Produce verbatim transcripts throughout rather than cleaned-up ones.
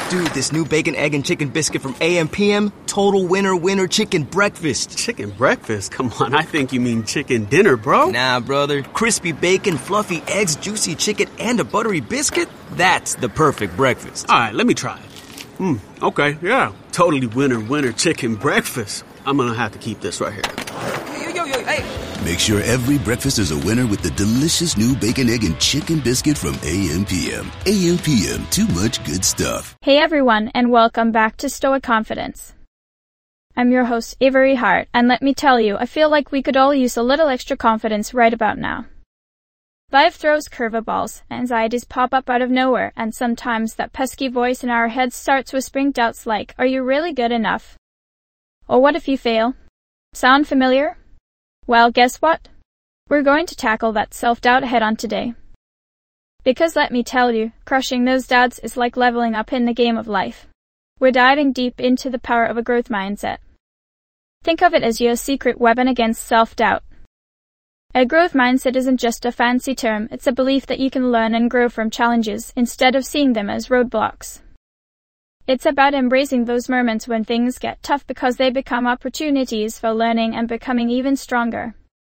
Dude, this new bacon, egg, and chicken biscuit from A M P M, total winner winner chicken breakfast. Chicken breakfast? Come on, I think you mean chicken dinner, bro. Nah, brother. Crispy bacon, fluffy eggs, juicy chicken, and a buttery biscuit? That's the perfect breakfast. All right, let me try it. Hmm, okay, yeah. Totally winner winner chicken breakfast. I'm gonna have to keep this right here. Yo, yo, yo, hey. Make sure every breakfast is a winner with the delicious new bacon, egg, and chicken biscuit from A M P M. A M P M, too much good stuff. Hey everyone, and welcome back to Stoic Confidence. I'm your host, Avery Hart, and let me tell you, I feel like we could all use a little extra confidence right about now. Life throws curveballs, anxieties pop up out of nowhere, and sometimes that pesky voice in our heads starts whispering doubts like, are you really good enough? Or what if you fail? Sound familiar? Well, guess what? We're going to tackle that self-doubt head-on today. Because let me tell you, crushing those doubts is like leveling up in the game of life. We're diving deep into the power of a growth mindset. Think of it as your secret weapon against self-doubt. A growth mindset isn't just a fancy term, it's a belief that you can learn and grow from challenges instead of seeing them as roadblocks. It's about embracing those moments when things get tough because they become opportunities for learning and becoming even stronger.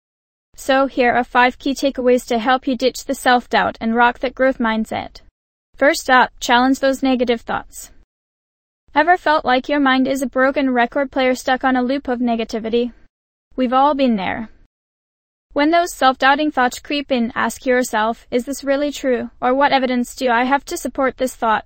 So here are five key takeaways to help you ditch the self-doubt and rock that growth mindset. First up, challenge those negative thoughts. Ever felt like your mind is a broken record player stuck on a loop of negativity? We've all been there. When those self-doubting thoughts creep in, ask yourself, is this really true, or what evidence do I have to support this thought?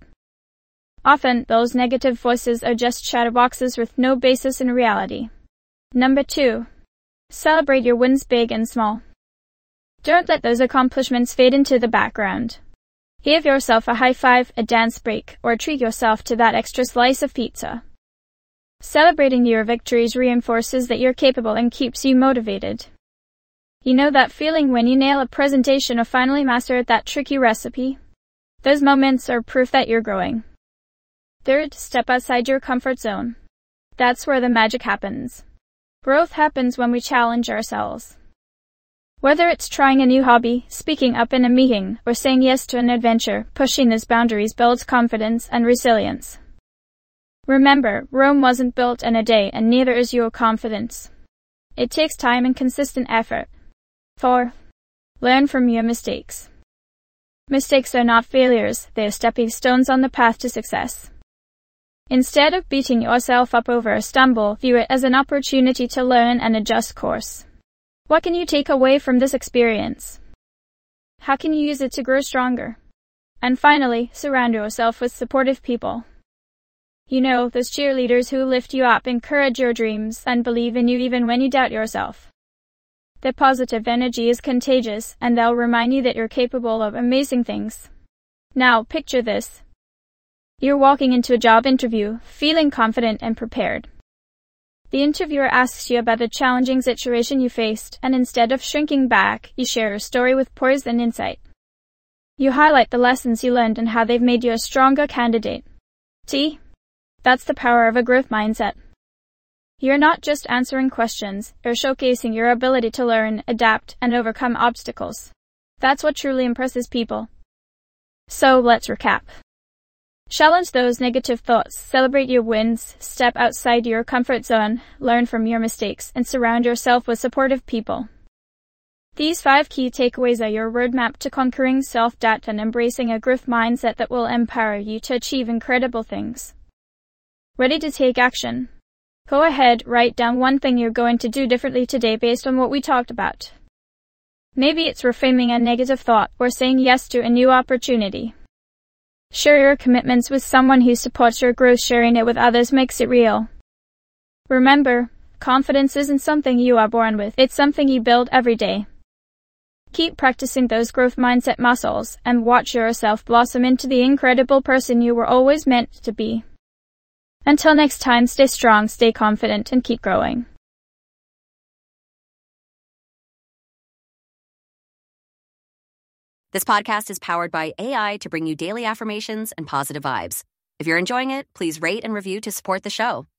Often, those negative voices are just chatterboxes with no basis in reality. Number two. Celebrate your wins big and small. Don't let those accomplishments fade into the background. Give yourself a high five, a dance break, or treat yourself to that extra slice of pizza. Celebrating your victories reinforces that you're capable and keeps you motivated. You know that feeling when you nail a presentation or finally master that tricky recipe? Those moments are proof that you're growing. Third, step outside your comfort zone. That's where the magic happens. Growth happens when we challenge ourselves. Whether it's trying a new hobby, speaking up in a meeting, or saying yes to an adventure, pushing those boundaries builds confidence and resilience. Remember, Rome wasn't built in a day, and neither is your confidence. It takes time and consistent effort. Four. Learn from your mistakes. Mistakes are not failures, they are stepping stones on the path to success. Instead of beating yourself up over a stumble, view it as an opportunity to learn and adjust course. What can you take away from this experience? How can you use it to grow stronger? And finally, surround yourself with supportive people. You know, those cheerleaders who lift you up, encourage your dreams, and believe in you even when you doubt yourself. Their positive energy is contagious, and they'll remind you that you're capable of amazing things. Now, picture this. You're walking into a job interview, feeling confident and prepared. The interviewer asks you about a challenging situation you faced, and instead of shrinking back, you share your story with poise and insight. You highlight the lessons you learned and how they've made you a stronger candidate. See? That's the power of a growth mindset. You're not just answering questions, you're showcasing your ability to learn, adapt, and overcome obstacles. That's what truly impresses people. So let's recap. Challenge those negative thoughts, celebrate your wins, step outside your comfort zone, learn from your mistakes, and surround yourself with supportive people. These five key takeaways are your roadmap to conquering self-doubt and embracing a growth mindset that will empower you to achieve incredible things. Ready to take action? Go ahead, write down one thing you're going to do differently today based on what we talked about. Maybe it's reframing a negative thought or saying yes to a new opportunity. Share your commitments with someone who supports your growth. Sharing it with others makes it real. Remember, confidence isn't something you are born with, it's something you build every day. Keep practicing those growth mindset muscles and watch yourself blossom into the incredible person you were always meant to be. Until next time, stay strong, stay confident, and keep growing. This podcast is powered by A I to bring you daily affirmations and positive vibes. If you're enjoying it, please rate and review to support the show.